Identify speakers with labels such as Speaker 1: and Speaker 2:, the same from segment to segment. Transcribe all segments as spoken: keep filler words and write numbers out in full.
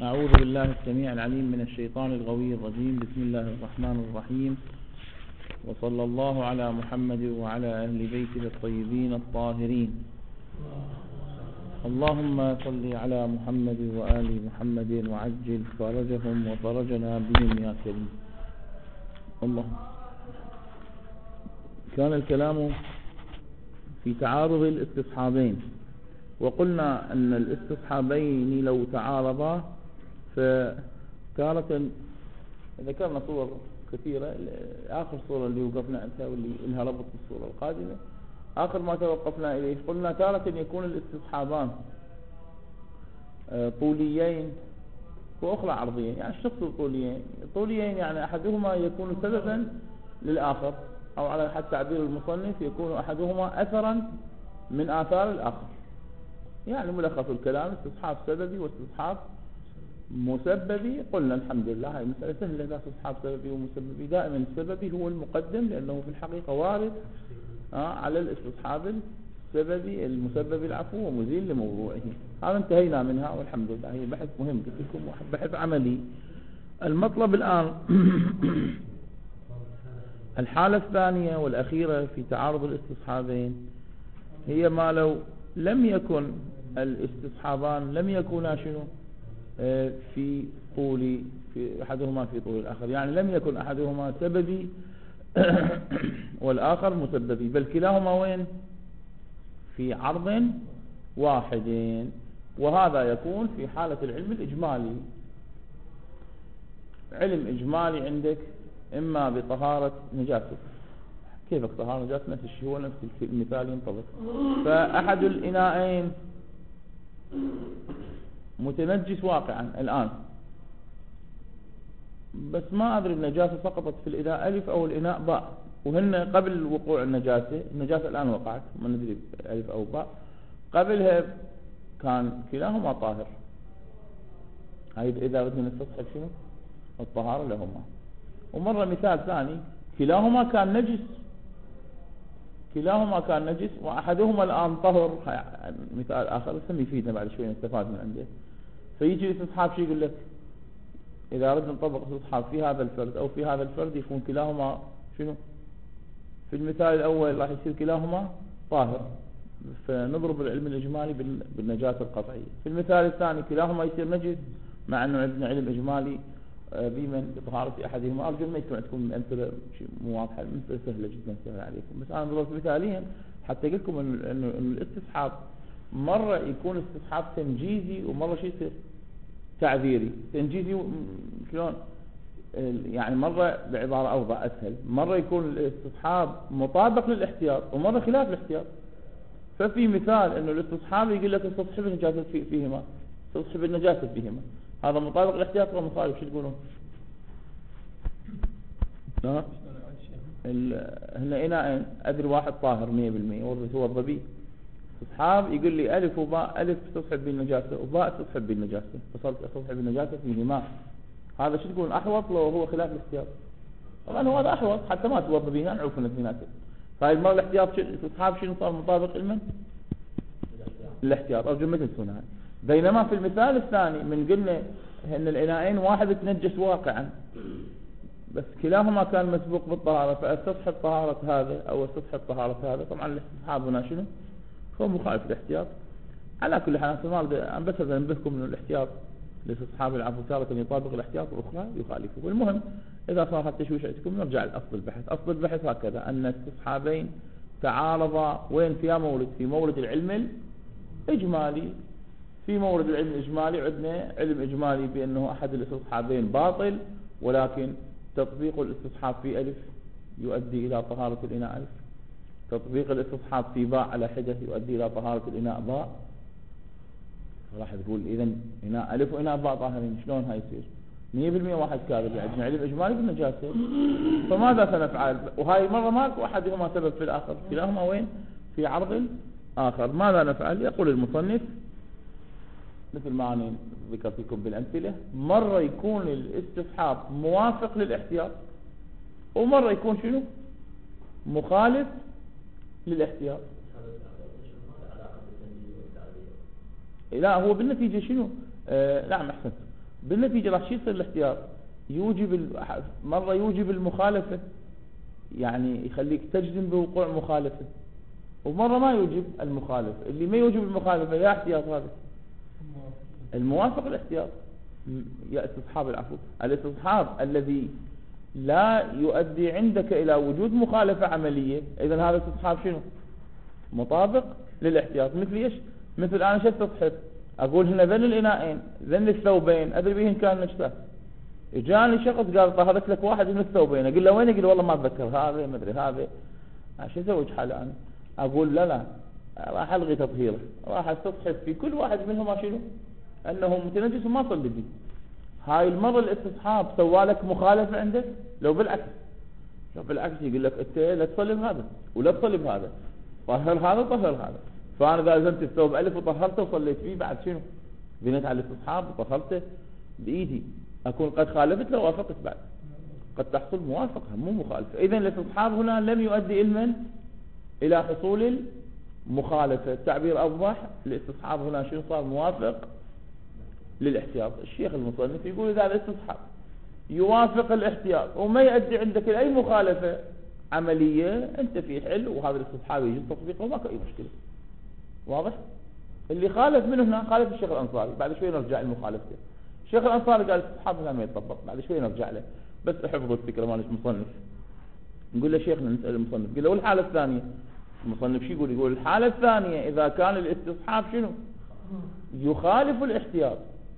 Speaker 1: أعوذ بالله السميع العليم من الشيطان الغوي الرجيم. بسم الله الرحمن الرحيم، وصلى الله على محمد وعلى أهل بيته الطيبين الطاهرين. اللهم صل على محمد وآل محمد وعجل فرجهم وفرجنا بهم يا كريم. الله. كان الكلام في تعارض الاستصحابين، وقلنا أن الاستصحابين لو تعارضا فتارة ذكرنا صور كثيرة. آخر صورة اللي وقفنا عندها واللي إنها ربط الصورة القادمة، آخر ما توقفنا إليه قلنا تارة يكون الاستصحابان طوليين وأخرى عرضيين. يعني شو تقصد طوليين؟ طوليين يعني أحدهما يكون سببا للآخر، أو على حد تعبير المصنف يكون أحدهما أثرا من آثار الآخر. يعني ملخص الكلام استصحاب سببي واستصحاب مسببي. قلنا الحمد لله هاي مسألة سهلة، لا استصحاب سببي ومسببي. دائما السببي هو المقدم لأنه في الحقيقة وارد آه على الاستصحاب السببي المسببي العفو ومزيل لموضوعه. هذا انتهينا منها والحمد لله. هي بحث مهم قلت لكم، بحث عملي. المطلب الآن الحالة الثانية والأخيرة في تعارض الاستصحابين هي ما لو لم يكن الاستصحابان لم يكونا شنو في طول في أحدهما في طول الآخر. يعني لم يكن أحدهما سببي والآخر مسببي، بل كلاهما وين في عرض واحد. وهذا يكون في حالة العلم الإجمالي. علم إجمالي عندك إما بطهارة نجاسة. كيف طهارة نجاسة؟ نفس الشيء، هو نفس المثال ينطبق. فأحد الإناءين متنجس واقعا الآن، بس ما أدري النجاسة سقطت في الإناء ألف أو الإناء باء، وهن قبل وقوع النجاسة. النجاسة الآن وقعت، ما ندري ألف أو باء. قبلها كان كلاهما طاهر. هاي إذا بدنا نستصحب شنو الطهارة لهما. ومرة مثال ثاني كلاهما كان نجس، كلاهما كان نجس وأحدهما الآن طهر. مثال آخر بس يفيدنا بعد شوي نستفاد من عنده. فيجي الاستصحاب شيء يقول لك إذا أردنا نطبق الاستصحاب في هذا الفرد أو في هذا الفرد يكون كلاهما شنو. في المثال الأول راح يصير كلاهما طاهر، فنضرب العلم الإجمالي بالنجاسة القطعية. في المثال الثاني كلاهما يصير نجس، مع أنه عندنا علم إجمالي بمن بطهارة أحدهما. أرجو ما يكون عندكم أمثلة مو واضحة، أمثلة سهلة جدا سهلة عليكم، بس أنا ضربت مثالين حتى أقول لكم إنه الاستصحاب مرة يكون استصحاب تنجيزي ومرة شيء يصير تعذيري. تنجيزي شلون؟ يعني مرة بعبارة أوضح أسهل، مرة يكون الاستصحاب مطابق للاحتياط ومرة خلاف الاحتياط. ففي مثال إنه الاستصحاب يقول لك استصحب النجاسة فيهما، استصحب النجاسة فيهما، هذا مطابق للاحتياط ومخالف. شو تقولون؟ ها؟ هنا إناءين أدري واحد طاهر مية بالمية هو الضبي. استصحاب يقول لي ألف وباء، ألف استصحب بالنجاسة وباء استصحب بالنجاسة، فصلت استصحب بالنجاسة فيهما. هذا شو تقول أحوط لو هو خلاف الاحتياط؟ طبعا هو هذا أحوط حتى ما توضى بينا نعرف من الاثنينات. فهاي المرة الاحتياط استصحاب شنو صار مطابق لمن؟ الاحتياط. أرجو ما تنسونها. بينما في المثال الثاني من قلنا ان الإناءين واحد تنجس واقعا، بس كلاهما كان مسبوق بالطهارة، فاستصحب طهارة هذا او استصحب طهارة هذا. طبعا الاستصحاب هنا شنو هو مخالف الاحتياط. على كل حال انا بس انبهكم من الاحتياط لاستصحاب العفو تارة يطابق الاحتياط والاخرى يخالفه. والمهم اذا صار التشويش عندكم نرجع لاصل البحث. اصل البحث هكذا ان استصحابين تعارضا وين فيها مولد في مولد العلم الإجمالي. في مورد العلم الإجمالي عندنا علم إجمالي بأنه أحد الاستصحابين باطل، ولكن تطبيق الاستصحاب في ألف يؤدي إلى طهارة الإناء ألف، تطبيق الاستصحاب في باء على حدث يؤدي إلى طهارة الإناء باء. راح تقول إذن إناء ألف وإناء باء طاهرين، شلون هاي يصير؟ مية بالمية واحد كاذب. عندنا علم إجمالي بالنجاسة، فماذا سنفعل؟ وهاي مرة ماكو أحدهما سبب في الآخر، كلاهما وين في عرض آخر. ماذا نفعل؟ يقول المصنف مثل ما أنا ذكرت لكم بالأمثلة، مرة يكون الاستصحاب موافق للاحتياط ومرة يكون شنو مخالف للاحتياط. لا هو بالنتيجة شنو آه نعم أحسنت. بالنتيجة راح شو يصير الاحتياط؟ يوجب مرة يوجب المخالفة، يعني يخليك تجزم بوقوع مخالفة، ومرة ما يوجب المخالفة. اللي ما يوجب المخالفة يا احتياط هذا الموافق الاحتياط، يا استصحاب العفو، الاستصحاب الذي لا يؤدي عندك إلى وجود مخالفة عملية، إذن هذا استصحاب شنو؟ مطابق للاحتياط. مثل ايش؟ مثل أنا شو استصحب؟ أقول هنا ذن الإناءين ذن الثوبين أدري بيهن كان نجسات، إجاني شخص قال طهرت لك واحد من الثوبين، أقول له وين؟ يقول والله ما أتذكر هذا ما أدري هذا. شو أسوي حالي أنا؟ أقول لا لا راح ألغي تطهيره، راح استصحب في كل واحد منهم شنو؟ أنه متنجس وما صلي به. هاي المرة الاستصحاب سوالك مخالفة عندك؟ لو بالعكس لو بالعكس يقول لك أنت لا تصلي بهذا ولا تصلي بهذا، طهر هذا طهر هذا. فأنا إذا لزمت الثوب ألف وطهرته وصليت فيه بعد شنو؟ بنيت على الاستصحاب وطهرته بإيدي، أكون قد خالفت لو وافقت بعد، قد تحصل موافقة مو مخالفة. إذن الاستصحاب هنا لم يؤدي علما إلى حصول المخالفة. التعبير أوضح، الاستصحاب هنا شنو صار؟ موافق للاحتياط. الشيخ المصنف يقول إذا الاستصحاب يوافق الاحتياط وما يؤدي عندك أي مخالفة عملية، أنت في حل، وهذا الاستصحاب يجب تطبيقه وما أي مشكلة. واضح؟ اللي خالف منه هنا خالف الشيخ الأنصاري، بعد شوي نرجع لمخالفته. الشيخ الأنصاري قال الاستصحاب هنا ما يتطبق، بعد شوي نرجع له، بس احفظوا الفكرة مالك المصنف. نقول له شيخنا نسأل المصنف، قال له والحالة الثانية؟ المصنف شو يقول؟ يقول الحالة الثانية إذا كان الاستصحاب شنو؟ يخالف الاحتياط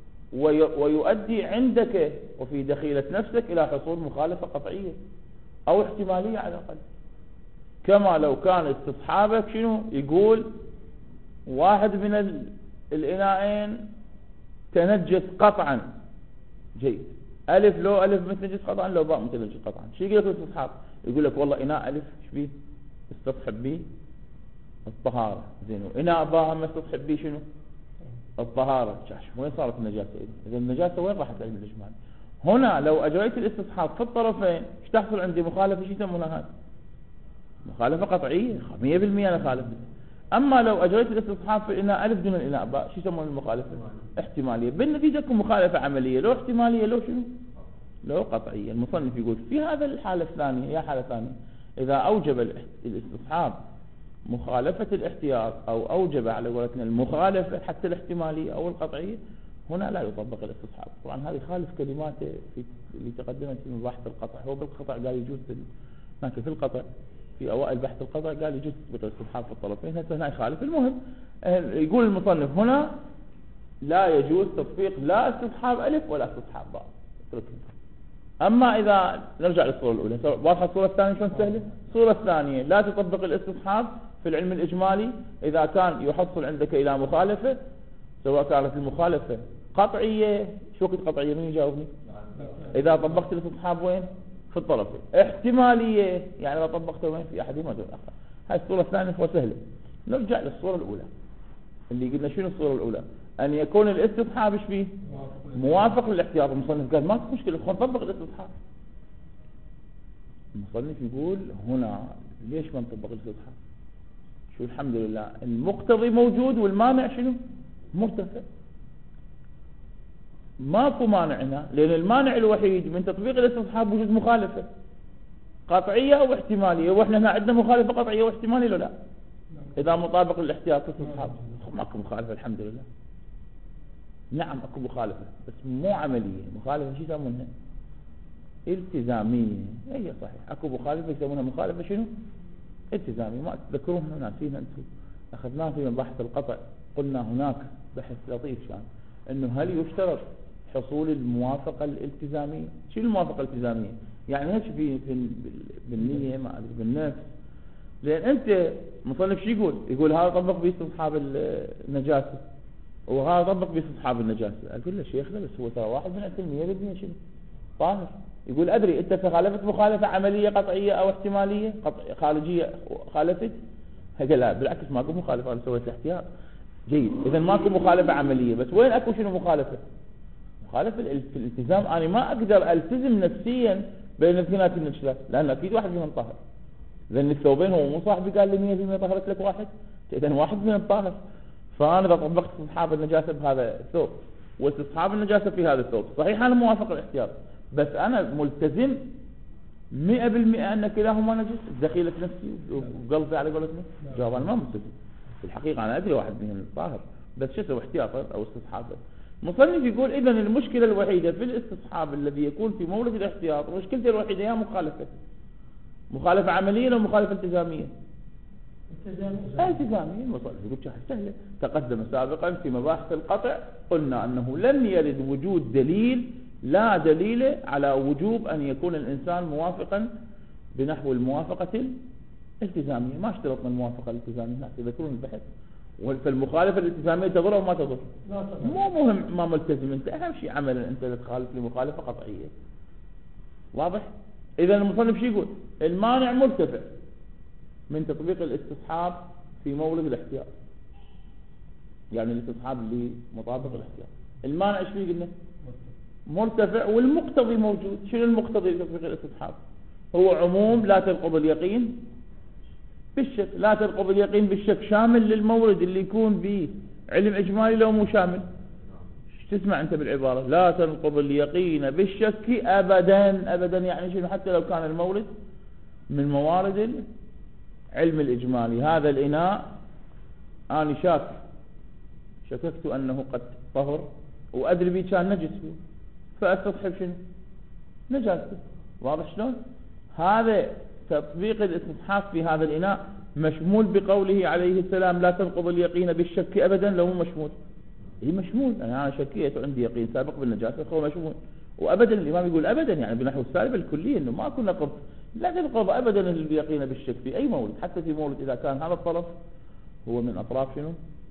Speaker 1: ويؤدي عندك وفي دخيلة نفسك إلى حصول مخالفة قطعية أو احتمالية على الأقل، كما لو كان استصحابك شنو؟ يقول واحد من الإناءين تنجس قطعا، جيد، ألف لو ألف متنجس قطعا لو باء متنجس قطعا. شو يقول لك الاستصحاب؟ يقول لك والله إناء ألف شبيه استصحب به الطهارة، زين، وإناء باء ما استصحب به شنو؟ الطهارة. وين صارت النجاسة؟ إذا النجاسة وين راحت علم الإجمال؟ هنا لو أجريت الاستصحاب في الطرفين ايش تحصل عندي؟ مخالفة. شو يسمونها هذه؟ مخالفة قطعية، مية بالمية أنا خالف. أما لو أجريت الاستصحاب في الإناء ألف دون الإناء باء، شو يسمون المخالفة؟ احتمالية. بالنتيجة تكون مخالفة عملية، لو احتمالية لو شنو؟ لو قطعية. المصنف يقول في هذا الحالة الثانية، هي حالة ثانية، إذا أوجب الاستصحاب مخالفة الاحتياط أو أوجب على قولتنا المخالفة حتى الاحتمالية أو القطعية، هنا لا يطبق الاستصحاب. طبعا هذه خالف كلماته في اللي تقدمت في مباحث القطع. هو بالقطع قال يجوز هناك في القطع في أوائل بحث القطع قال يجوز تطبيق الاستصحاب في الطرفين، هسه هنا يخالف. المهم يقول المصنف هنا لا يجوز تطبيق لا استصحاب ألف ولا استصحاب باء. أما إذا نرجع للصورة الأولى، واضحة الصورة الثانية شلون سهلة؟ الصورة الثانية لا تطبق الاستصحاب في العلم الإجمالي إذا كان يحصل عندك إلى مخالفة، سواء كانت المخالفة قطعية. شو وقت قطعية؟ مين يجاوبني؟ إذا طبقت الاستصحاب وين؟ في الطرفين. احتمالية يعني إذا طبقته وين؟ في أحدهما دون الآخر. هاي الصورة الثانية فهو سهلة. نرجع للصورة الأولى اللي قلنا شنو الصورة الأولى؟ أن يكون الاستصحاب ايش فيه؟ موافق للاحتياط. المصنف قال ما في مشكلة، خلينا نطبق الاستصحاب. المصنف يقول هنا ليش ما نطبق الاستصحاب؟ شو الحمد لله المقتضي موجود والمانع شنو؟ مرتفع. ماكو مانع هنا، لأن المانع الوحيد من تطبيق الاستصحاب وجود مخالفة قطعية أو احتمالية، وإحنا هنا عندنا مخالفة قطعية واحتمالية ولا لا؟ إذا مطابق للاحتياط الاستصحاب ماكو مخالفة الحمد لله. نعم اكو مخالفة بس مو عملية، مخالفة شو يسمونها؟ التزامية. هي صحيح اكو مخالفة يسمونها مخالفة شنو؟ التزامية. ما تذكرونها ناسينها انتم، اخذناها في مباحث القطع. قلنا هناك بحث لطيف كان انه هل يشترط حصول الموافقة الالتزامية؟ شو الموافقة الالتزامية؟ يعني هيك في بالنية ما ادري بالنفس. لان انت مصنف شو يقول؟ يقول هذا طبق به استصحاب النجاسة وهذا طبق باستصحاب النجاسة. أقول له شيخنا بس هو ترى واحد من عندهم مية بالمية شنو؟ طاهر. يقول أدري أنت خالفت مخالفة عملية قطعية أو احتمالية قطع خارجية خالفت؟ قال لا بالعكس ماكو مخالفة، أنا سويت احتياط. جيد، إذا ماكو مخالفة عملية، بس وين أكو شنو مخالفة؟ مخالفة في الالتزام. أنا ما أقدر ألتزم نفسيا بين اثنينات النجاسات لأن أكيد واحد منهم طاهر. لأن الثوبين هو مو صاحبي قال لي مية بالمية طهرت لك واحد، إذا واحد منهم طاهر. فأنا إذا طبقت استصحاب النجاسة بهذا الثوب واستصحاب النجاسة في هذا الثوب، صحيح أنا موافق الاحتياط، بس أنا ملتزم مئة بالمئة أن كلاهما نجس، دخيلة نفسي وقلبي على قولتنا. جواب أنا ما ملتزم في الحقيقة، أنا أدري واحد منهم طاهر، بس شو اسوي احتياطا أو استصحابا. مصنف يقول إذا المشكلة الوحيدة في الاستصحاب الذي يكون في مورد الاحتياط، مشكلته الوحيدة هي مخالفة، مخالفة عملية أو مخالفة التزامية. التزامية المصنف يقول شيء سهلة، تقدم سابقا في مباحث القطع قلنا أنه لم يرد وجود دليل، لا دليل على وجوب أن يكون الإنسان موافقا بنحو الموافقة الالتزامية، ما اشترطنا الموافقة الالتزامية، تذكرون البحث. فالمخالفة الالتزامية تضر أو ما تضر؟ مو مهم ما ملتزم أنت، أهم شيء عملا أنت تخالف لمخالفة قطعية. واضح؟ إذا المصنف شو يقول؟ المانع مرتفع من تطبيق الاستصحاب في مورد الاحتياط، يعني الاستصحاب اللي مطابق الاحتياط. المانع ايش فيه قلنا؟ مرتفع، والمقتضي موجود. شنو المقتضي لتطبيق الاستصحاب؟ هو عموم لا تنقض اليقين بالشك. لا تنقض اليقين بالشك شامل للمورد اللي يكون به علم اجمالي لو مو شامل. ايش تسمع انت بالعبارة لا تنقض اليقين بالشك ابدا؟ ابدا يعني شنو؟ حتى لو كان المورد من موارد علم الإجمالي. هذا الإناء أنا شاك شككت أنه قد طهر وأدري بي كان نجس فيه، فأستصحب شنو؟ نجاسته. واضح شلون؟ هذا تطبيق الاستصحاب في هذا الإناء مشمول بقوله عليه السلام لا تنقض اليقين بالشك أبدا، لو مو مشمول؟ هي مشمول، أنا شكيت وعندي يقين سابق بالنجاسة فهو مشمول. وأبدا الإمام يقول أبدا يعني بنحو السالب الكلي، إنه ما كنا قبل لا تنقض أبدا اليقين بالشك في أي مولد، حتى في مولد إذا كان هذا الطرف هو من أطراف شنو؟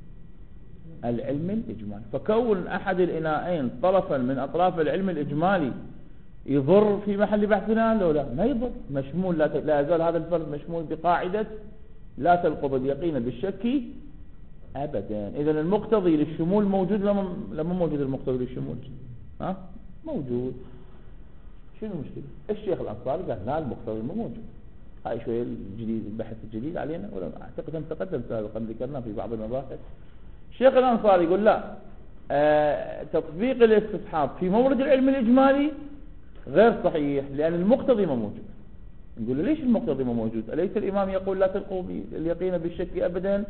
Speaker 1: العلم الإجمالي. فكون أحد الإناءين طرفا من أطراف العلم الإجمالي يضر في محل بحثنا؟ لو لا ما يضر، مشمول. لا, لا يزال هذا الفرد مشمول بقاعدة لا تنقض اليقين بالشك أبدا. إذا المقتضي للشمول موجود لما موجود المقتضي للشمول؟ ها؟ موجود. شنو المشكلة؟ الشيخ الأنصاري قال لا المقتضي مو موجود. هاي شوية الجديد، البحث الجديد علينا، ولا أعتقد أن تقدم سابقا ذكرنا في بعض المباحث. الشيخ الأنصاري يقول لا، آه تطبيق الاستصحاب في مورد العلم الإجمالي غير صحيح لأن المقتضي ما موجود. نقول له ليش المقتضي ما موجود؟ أليس الإمام يقول لا تلقوا اليقين بالشك أبدا؟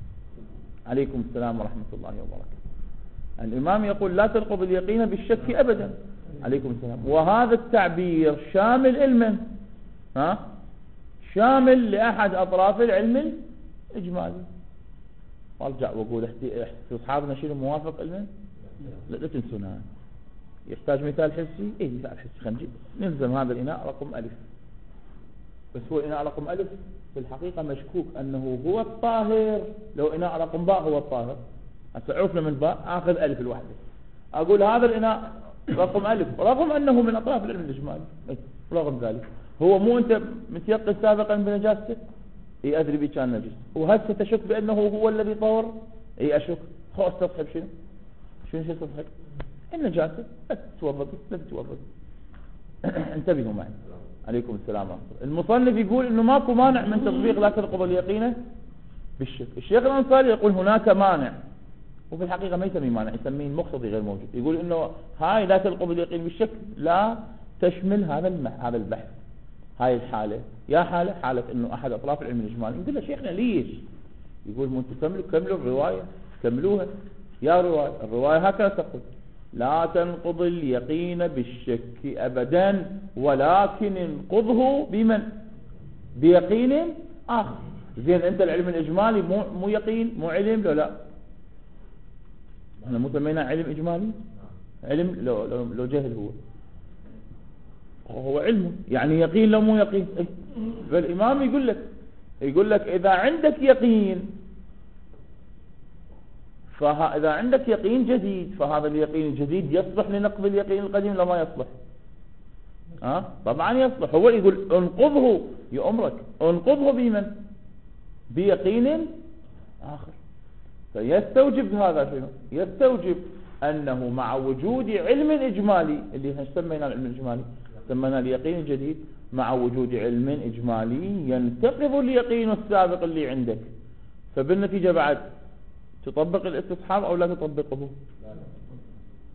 Speaker 1: عليكم السلام ورحمة الله وبركاته. الإمام يقول لا تلقوا باليقين بالشك أبدا. عليكم السلام. وهذا التعبير شامل علما، ها؟ شامل لأحد أطراف العلم الإجمالي. وارجع واقول استصحابنا شنو موافق علما؟ لا, لا تنسونا. يحتاج مثال حسي؟ ايه مثال حسي. خلينا نجيب نلزم هذا الإناء رقم ألف، بس هو إناء رقم ألف في الحقيقة مشكوك أنه هو الطاهر. لو إناء رقم باء هو الطاهر، هسه عرفنا من باء آخذ ألف الوحدة، أقول هذا الإناء رقم ألف رغم أنه من أطراف العلم الإجمالي. رغم ذلك هو مو أنت متيقن سابقا بنجاسته؟ اي أدري بي كان نجس، وهسه تشك بأنه هو الذي طهر؟ اي أشك. خو استصحب شنو؟ شنو شو استصحب؟ النجاسة. لا تتوضأ لا تتوضأ. انتبهوا معي. عليكم السلام ورحمة الله. المصنف يقول انه ماكو مانع من تطبيق لا تنقض اليقين بالشك. الشيخ الأنصاري يقول هناك مانع، وفي الحقيقة ما يسميه مانع، يسميه المقتضي غير موجود. يقول انه هاي لا تنقض اليقين بالشك لا تشمل هذا هذا البحث. هاي الحالة يا حالة حالة انه احد اطراف العلم الاجمالي. نقول له شيخنا ليش؟ يقول مو انتم كملوا كملوا الرواية، كملوها يا رواية. الرواية هكذا تقول لا تنقض اليقين بالشك ابدا، ولكن انقضه بمن؟ بيقين اخر. زين انت العلم الاجمالي مو مو يقين، مو علم؟ لو لا احنا مو سميناه علم اجمالي؟ علم لو لو, لو جهل هو هو علمه يعني يقين لو مو يقين. فالإمام يقول لك يقول لك إذا عندك يقين فإذا عندك يقين جديد فهذا اليقين الجديد يصلح لنقض اليقين القديم لو ما يصلح؟ ها؟ طبعا يصلح. هو يقول انقضه يا أمرك، انقضه بمن؟ بيقين آخر. فيستوجب هذا شنو؟ يستوجب أنه مع وجود علم إجمالي اللي سمينا العلم الإجمالي سمينا اليقين الجديد، مع وجود علم إجمالي ينتقض اليقين السابق اللي عندك. فبالنتيجة بعد تطبق الاستصحاب أو لا تطبقه؟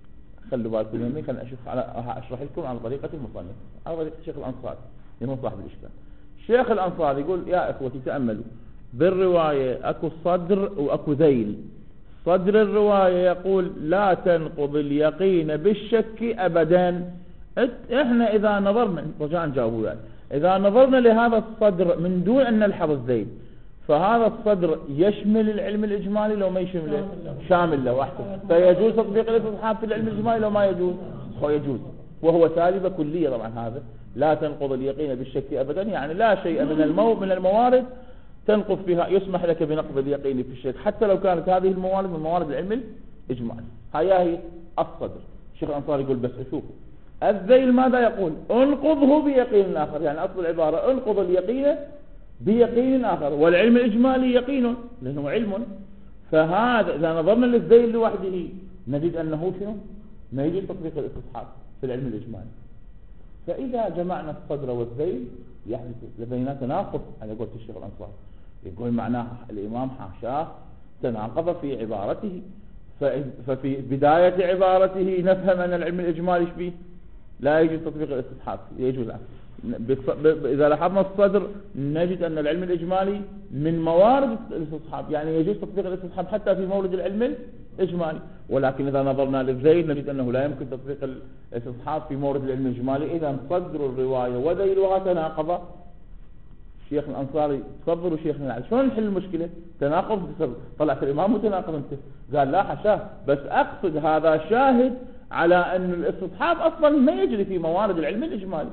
Speaker 1: خلوا بالكم يمين، خلينا اشوف على اشرح لكم على طريقة المصنف، على طريقة الشيخ الأنصاري اللي هو صاحب الإشكال. الشيخ الأنصاري يقول يا اخوتي تأملوا، بالرواية اكو صدر واكو ذيل. صدر الرواية يقول لا تنقض اليقين بالشك ابدا. احنا اذا نظرنا رجاء جاوبوا يعني. اذا نظرنا لهذا الصدر من دون ان نلحظ الذيل، فهذا الصدر يشمل العلم الإجمالي لو ما يشمله؟ شامل له واحد. فيجوز تطبيق الاستصحاب في العلم الإجمالي لو ما يجوز؟ هو يجوز، وهو سالبة كلية طبعا. هذا لا تنقض اليقين بالشك أبدا، يعني لا شيء من المو من الموارد تنقض فيها، يسمح لك بنقض اليقين في الشك حتى لو كانت هذه الموارد من موارد العلم الإجمالي. هيا هي الصدر. الشيخ الأنصاري يقول بس شوفوا الذيل ماذا يقول؟ انقضه بيقين آخر، يعني أصل العبارة انقض اليقين بيقين آخر، والعلم الإجمالي يقين لأنه علم. فهذا إذا نظرنا للذيل لوحده نجد أنه شنو؟ ما يجي تطبيق الاستصحاب في العلم الإجمالي. فإذا جمعنا الصدر والذيل يحدث لدينا تناقض على قول الشيخ الأنصاري. يقول معناه الإمام حاشاه تناقض في عبارته، ففي بداية عبارته نفهم أن العلم الإجمالي فيه لا يجوز تطبيق الاستصحاب، يجوز العكس. إذا لاحظنا الصدر نجد أن العلم الإجمالي من موارد الاستصحاب، يعني يجوز تطبيق الاستصحاب حتى في مورد العلم الإجمالي. ولكن إذا نظرنا للذيل نجد أنه لا يمكن تطبيق الاستصحاب في مورد العلم الإجمالي. إذا صدر الرواية وذيلها تناقض. الشيخ الأنصاري صبر وشيخنا العلي شلون نحل المشكلة؟ تناقض بتصبر. طلعت الإمام متناقض انت. قال لا حشاه، بس أقصد هذا شاهد على أن الاستصحاب أصلا ما يجري في موارد العلم الإجمالي.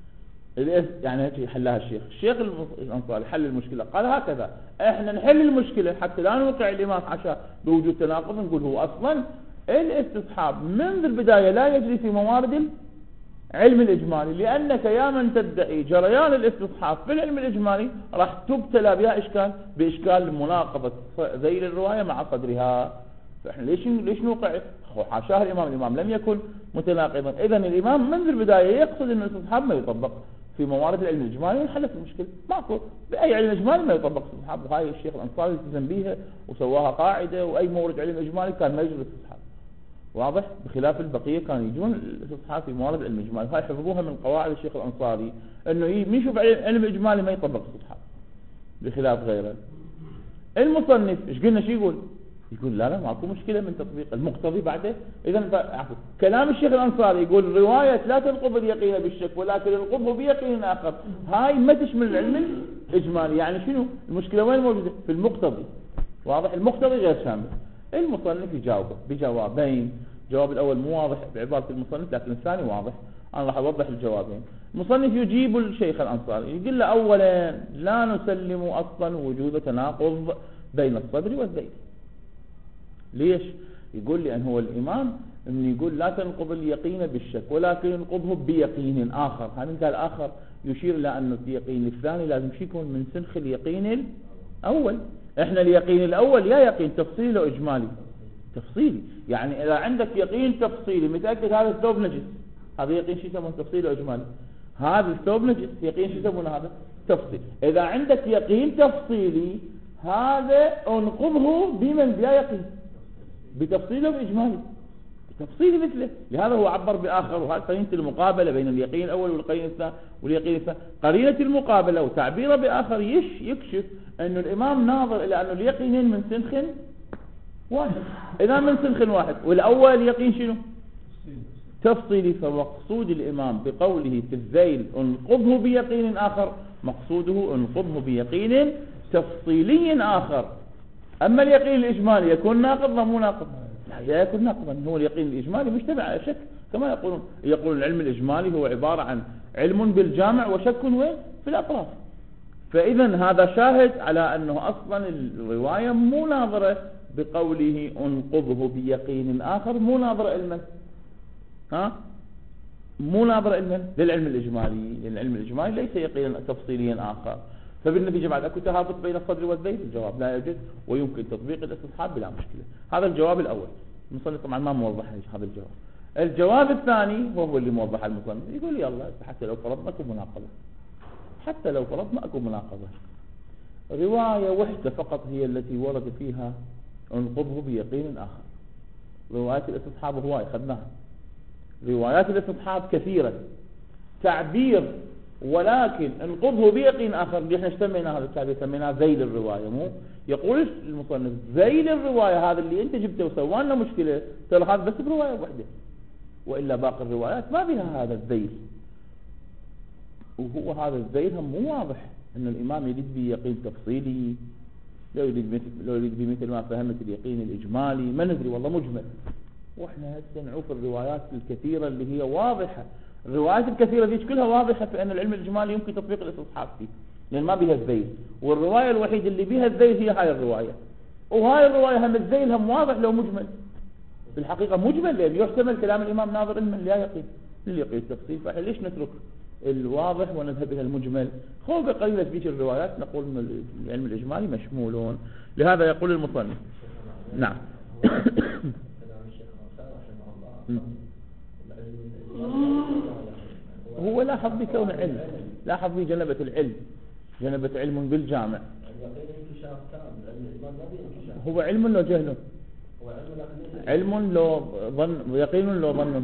Speaker 1: يعني هيك حلها الشيخ الشيخ الأنصاري حل المشكلة. قال هكذا احنا نحل المشكلة حتى لا نوقع الإمام حشاه بوجود تناقض. نقول هو أصلا الاستصحاب منذ البداية لا يجري في موارد العلم الإجمالي، لأنك يا من تدعي جريان الاستصحاب في العلم الإجمالي راح تبتلى بها إشكال بإشكال مناقضة ذيل الرواية مع صدرها. فإحنا ليش ليش نوقع؟ حاشاه الإمام، الإمام لم يكن متناقضا. إذا الإمام منذ البداية يقصد أن الاستصحاب ما يطبق في موارد العلم الإجمالي وحلت المشكلة. ماكو بأي علم إجمالي ما يطبق الاستصحاب، وهاي الشيخ الأنصاري التزم بها وسواها قاعدة، وأي مورد علم إجمالي كان ما يجوز الاستصحاب. واضح؟ بخلاف البقية كانوا يجون الاستصحاب في موارد العلم الإجمالي. هاي حفظوها من قواعد الشيخ الأنصاري أنه يشوف علم إجمالي ما يطبق الاستصحاب بخلاف غيره. المصنف ايش قلنا شو يقول؟ يقول لا لا ماكو مشكلة من تطبيق المقتضي بعده. إذا كلام الشيخ الأنصاري يقول رواية لا تنقض اليقين بالشك ولكن انقضه بيقين آخر، هاي ما تشمل العلم الإجمالي. يعني شنو المشكلة؟ وين موجودة؟ في المقتضي. واضح؟ المقتضي غير شامل. المصنف يجاوبه بجوابين. الجواب الأول مو واضح بعبارة المصنف لكن الثاني واضح. أنا راح أوضح الجوابين. المصنف يجيب الشيخ الأنصاري يقول له أولا لا نسلم أصلا وجود تناقض بين الصدر والذيل. ليش؟ يقول لي أن هو الإمام أن يقول لا تنقض اليقين بالشك ولكن ينقضه بيقين آخر. هذا قال آخر يشير إلى أن اليقين الثاني لازم يكون من سنخ اليقين الأول. إحنا اليقين الأول يا يقين تفصيلي وإجمالي. تفصيلي يعني إذا عندك يقين تفصيلي متأكد هذا الثوب نجس، هذا يقين شو يسمونه؟ تفصيلي وإجمالي. هذا الثوب نجس يقين شو يسمونه؟ هذا تفصيل. إذا عندك يقين تفصيلي هذا انقضه بمن بلا يقين بتفصيله وإجمالي تفصيلي مثله. لهذا هو عبر بآخر، وهذا قرينة المقابلة بين اليقين الأول واليقين الثاني واليقين الثاني. قرينة المقابلة وتعبيره بآخر يش يكشف أن الإمام ناظر إلى أن اليقينين من سنخ واحد. إذا من سنخ واحد والأول يقين شنو؟ تفصيلي. فمقصود الإمام بقوله في الذيل انقضه بيقين آخر مقصوده انقضه بيقين تفصيلي آخر. أما اليقين الإجمالي يكون ناقضا مو ناقض؟ لا يكون ناقضا. هو اليقين الإجمالي مجتمع على شك كما يقولون. يقول العلم الإجمالي هو عبارة عن علم بالجامع وشك وين في الأطراف. فإذا هذا شاهد على أنه أصلا الرواية مو ناظرة بقوله انقضه بيقين آخر، مو ناظرة علما، ها مو ناظرة علما للعلم الإجمالي. لأن العلم الإجمالي ليس يقينا تفصيليا آخر. فبالنتيجة بعد أكو تهابط بين الصدر والذيل. الجواب لا يوجد ويمكن تطبيق الاستصحاب بلا مشكلة. هذا الجواب الأول. المصنف طبعا ما موضح هذا الجواب. الجواب الثاني وهو اللي موضح المصنف يقول يلا حتى لو فرضنا اكو مناقضة، حتى لو فرضنا اكو مناقضة رواية وحدة فقط هي التي ورد فيها انقضه بيقين آخر. رواية الاستصحاب هواي خدناها روايات الاستصحاب كثيرة تعبير، ولكن انقضه بيقين آخر اللي احنا سمينا هذا التعبير سميناه ذيل الرواية. مو يقول المصنف ذيل الرواية هذا اللي انت جبته وسوالنا مشكلة، ترى هذا بس برواية واحدة، وإلا باقي الروايات ما بها هذا الذيل. وهو هذا الذيل هم مو واضح ان الامام يريد به يقين تفصيلي، لو يريد مثل لو يريد بمثل ما فهمت اليقين الاجمالي ما ندري والله مجمل. واحنا هسه نعوف الروايات الكثيرة اللي هي واضحة. الروايات الكثيرة ذيك كلها واضحة في ان العلم الاجمالي يمكن تطبيق الاستصحاب فيه، لان ما بها الذيل. والرواية الوحيدة اللي بها الذيل هي هاي الرواية، وهاي الرواية هم الذيل هم واضح لو مجمل. في الحقيقة مجمل لأن يحتمل كلام الامام ناظر علما لا يقين لليقين التفصيل. فاحنا ليش نترك الواضح ونذهب الى المجمل؟ خوفا قليلة فيك الروايات نقول ان العلم الاجمالي مشمولون. لهذا يقول المصنف نعم هو لاحظ بكون علم، لاحظ بجنبة العلم، جنبة علم بالجامع. هو علم لو جهل؟ علم لو ظن، يقين لو ظن.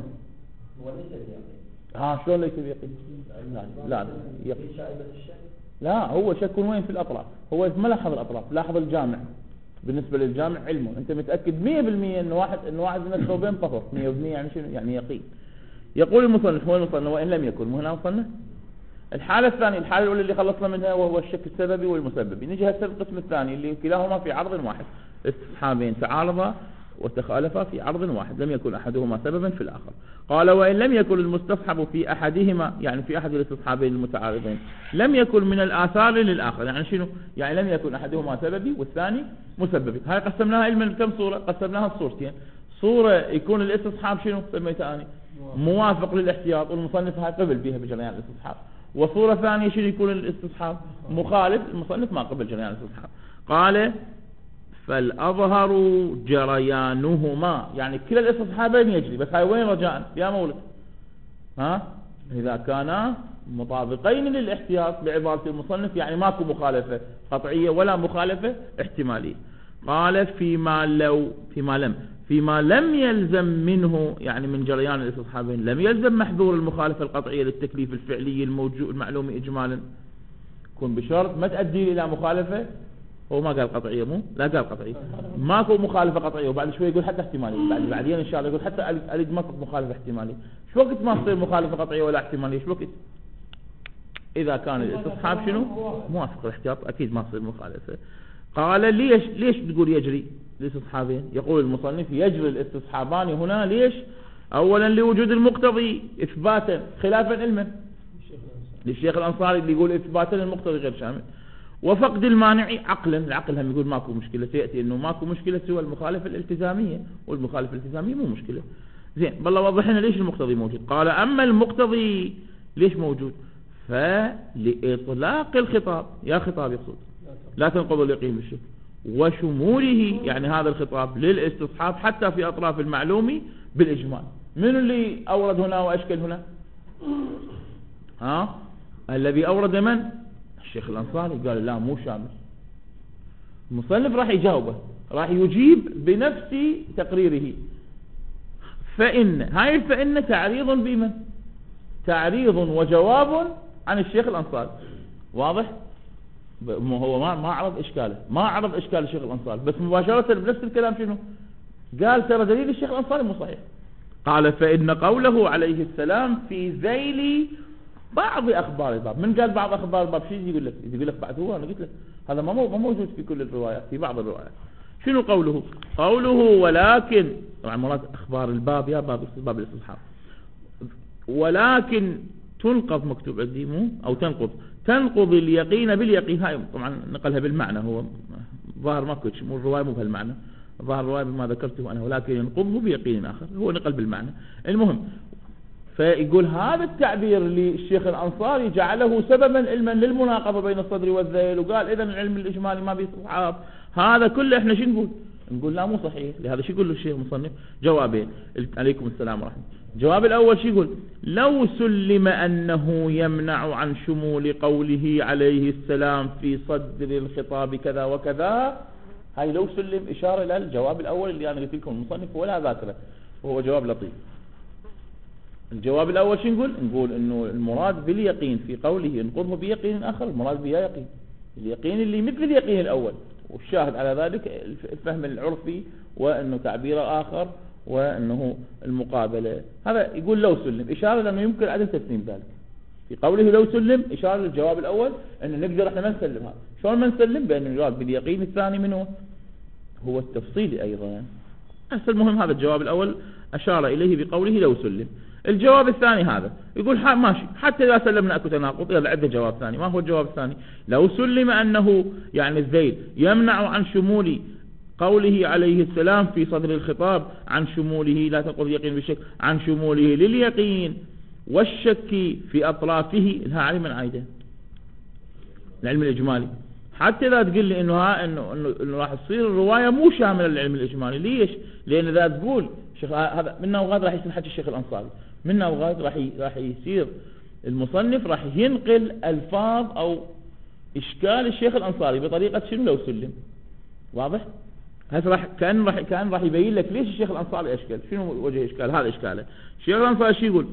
Speaker 1: ها شلون ليس بيقين؟ لا لا يقين. لا هو شك وين في الأطراف، هو ما لاحظ الأطراف، لاحظ الجامع. بالنسبة للجامع علمه، أنت متأكد مية بالمية إنه واحد إنه واحد من الثوبين طهر مية بالمية، يعني شنو؟ يعني يقين. يقول المصنف هو المصنف وإن لم يكن. مو هنا وصلنا الحالة الثانية، الحالة الأولى اللي خلصنا منها وهو الشك السببي والمسببي. نجي هسه القسم الثاني اللي كلاهما في عرض واحد، استصحابين تعارضا وتخالفا في عرض واحد، لم يكن أحدهما سببا في الآخر. قال وإن لم يكن المستصحب في أحدهما، يعني في أحد الاستصحابين المتعارضين، لم يكن من الآثار للآخر. يعني شنو؟ يعني لم يكن أحدهما سببي والثاني مسببي. هاي قسمناها علما كم صورة؟ قسمناها الصورتين. صورة يكون الاستصحاب شنو سميتها أنا؟ موافق للاحتياط، والمصنف هاي قبل بها بجريان الاستصحاب. وصورة ثانية شنو يكون الاستصحاب؟ مخالف، المصنف ما قبل جريان الاستصحاب. قال فالأظهر جريانهما، يعني كلا الاستصحابين يجري، بس هاي وين رجاء يا مولد؟ ها إذا كانا مطابقين للاحتياط بعبارة المصنف، يعني ماكو مخالفة قطعية ولا مخالفة احتمالية. قال فيما لو فيما لم فيما لم يلزم منه، يعني من جريان الاستصحابين لم يلزم محذور المخالفة القطعية للتكليف الفعلي الموجود المعلوم إجمالا، يكون بشرط ما تؤدي إلى مخالفة. هو ما قال قطعية، مو لا قال قطعية، ماكو مخالفة قطعية، وبعد شوي يقول حتى احتمالية، بعد بعدين إن شاء الله يقول حتى أريد ماكو مخالفة احتمالية. شو وقت ما تصير مخالفة قطعية ولا احتمالية؟ شو وقت؟ إذا كان الاستصحاب شنو موافق الاحتياط أكيد ما تصير مخالفة. قال ليش ليش تقول يجري الاستصحابين؟ يقول المصنف يجري الاستصحابان هنا ليش؟ أولا لوجود المقتضي إثباتا خلافا علما للشيخ الأنصاري اللي يقول إثباتا المقتضي غير شامل، وفقد المانع عقلا، العقل هم يقول ماكو مشكلة، سيأتي انه ماكو مشكلة سوى المخالفة الالتزامية، والمخالفة الالتزامية مو مشكلة. زين بالله وضح لنا ليش المقتضي موجود. قال اما المقتضي ليش موجود؟ فلإطلاق الخطاب، يا خطاب يقصد لا تنقض اليقين بالشك، وشموله يعني هذا الخطاب للاستصحاب حتى في اطراف المعلوم بالاجمال. من اللي اورد هنا واشكل هنا؟ ها الذي اورد من؟ الشيخ الأنصاري. قال لا مو شامل. المصنف راح يجاوبه، راح يجيب بنفس تقريره. فإن هاي فإن تعريض بمن؟ تعريض وجواب عن الشيخ الأنصاري. واضح؟ هو ما ما عرض إشكاله، ما عرض إشكال الشيخ الأنصاري، بس مباشرة بنفس الكلام شنو؟ قال ترى دليل الشيخ الأنصاري مو صحيح. قال فإن قوله عليه السلام في ذيل بعض أخبار الباب. من قال بعض أخبار الباب شيء يقول لك؟ يقول لك بعد هو أنا قلت لك هذا ما موجود في كل الروايات، في بعض الروايات. شنو قوله؟ قوله ولكن طبعا مراد أخبار الباب يا باب باب الاستصحاب، ولكن تنقض مكتوب عندي مو أو تنقض تنقض اليقين باليقين. هاي طبعا نقلها بالمعنى، هو ظاهر ما كنتش مو الرواية مو بهالمعنى، ظاهر الرواية بما ذكرته أنا، ولكن ينقضه بيقين آخر، هو نقل بالمعنى. المهم فيقول هذا التعبير اللي الشيخ الأنصاري جعله سببا علما للمناقضة بين الصدر والذيل، وقال إذن العلم الإجمالي ما بيصحاب، هذا كله احنا شو نقول؟ نقول لا مو صحيح. لهذا شو يقول له الشيخ المصنف؟ جوابين. عليكم السلام ورحمة. الجواب الأول شو يقول؟ لو سلم أنه يمنع عن شمول قوله عليه السلام في صدر الخطاب كذا وكذا، هاي لو سلم إشارة إلى الجواب الأول اللي أنا قلت لكم المصنف ولا ذاكره، وهو جواب لطيف. الجواب الأول شو نقول؟ نقول إنه المراد باليقين في قوله انقضه بيقين آخر، المراد بها يقين، اليقين اللي مثل اليقين الأول، والشاهد على ذلك الفهم العرفي وأنه تعبير آخر وأنه المقابلة. هذا يقول لو سلم، إشارة لأنه يمكن عدم تسليم ذلك. في قوله لو سلم إشارة للجواب الأول أن نقدر احنا ما نسلم هذا. شلون ما نسلم؟ بأن المراد باليقين الثاني منه هو التفصيل أيضا. بس المهم هذا الجواب الأول أشار إليه بقوله لو سلم. الجواب الثاني هذا يقول ماشي حتى إذا سلمنا أكو تناقض، يلا عندنا جواب ثاني. ما هو الجواب الثاني؟ لو سلم أنه يعني الذيل يمنع عن شمول قوله عليه السلام في صدر الخطاب عن شموله، لا تقل يقين بالشك، عن شموله لليقين والشك في أطرافه، لها علم من عايده العلم الإجمالي. حتى إذا تقول لي إنه ها إنه إنه, إنه راح تصير الرواية مو شاملة للعلم الإجمالي. ليش؟ لأن إذا تقول شيخ هذا منا وغاد راح يصير حكي الشيخ الأنصاري، منا وغاد راح راح يصير المصنف راح ينقل ألفاظ أو إشكال الشيخ الأنصاري بطريقة شنو لو سلم. واضح؟ هذا راح كان راح كان راح يبين لك ليش الشيخ الأنصاري أشكال، شنو وجه إشكال هذا إشكاله. الشيخ الأنصاري شو يقول؟